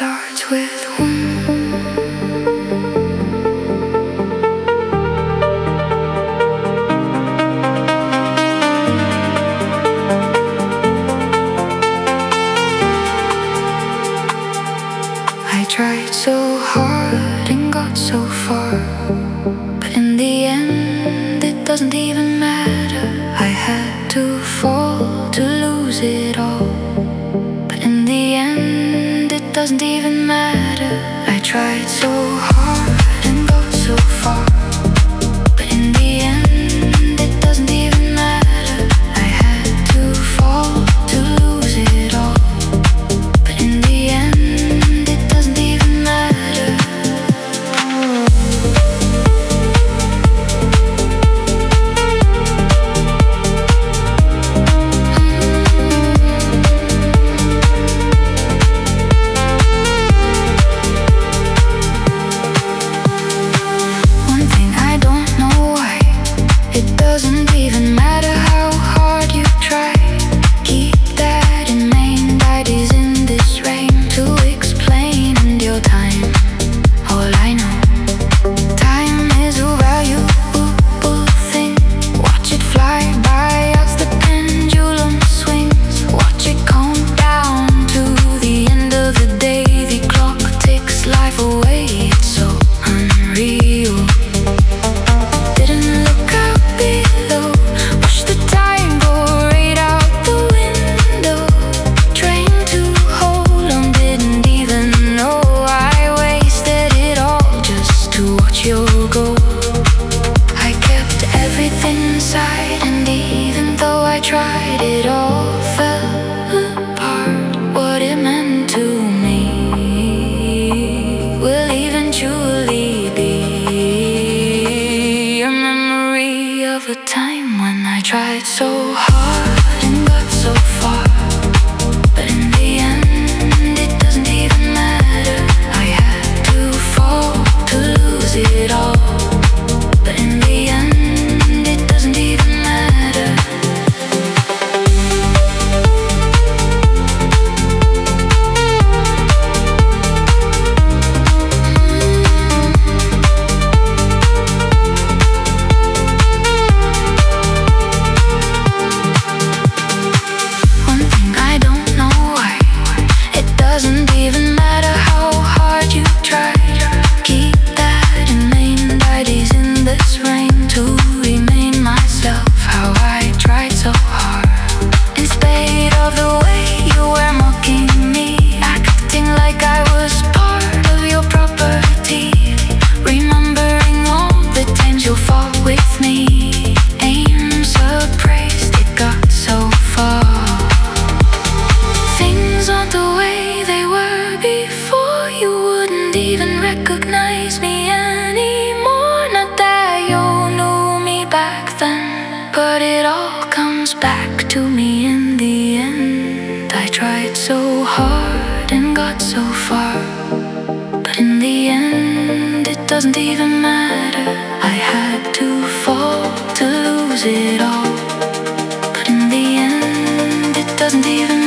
starts with one. I tried so hard and got so far, but in the end it doesn't even matter. I had to fall to lose it all, but in the end it doesn't even matter. I tried so hard and got so far, but in the end it doesn't even matter. I had to fall to lose it all, but in the end it doesn't even matter. One thing I don't know why, it doesn't even matter how hard you try. Keep that in mind, ideas in this rain to explain in your time. All I know, time is a valuable thing. Watch it fly by as the pendulum swings. Watch it count down to the end of the day. The clock takes life away, it's so unreal. Didn't look out below, watch the time go right out the window. Trained to hold on, didn't even know I wasted it all just to watch you go. I kept everything inside, and even though I tried, it all fell apart. What it meant to me will eventually be a memory of a time when I tried so hard and got so far, but in the end it doesn't even matter. I had to fall to lose it all, but in the end it doesn't even matter. One thing I don't know why, it doesn't even matter how hard you try. Keep that in mind, ideas in this rain to remain myself. How I tried so hard, in spite of the way you were mocking me, acting like I was part of your property. Remembering all the times you fought with me, aim surprised it got so far. Things aren't the way they were before. You wouldn't even recognize me anymore. Not that you knew me back then, but it all comes back to me in the end. I tried so hard and got so far, but in the end it doesn't even matter. I had to fall to lose it all, but in the end it doesn't even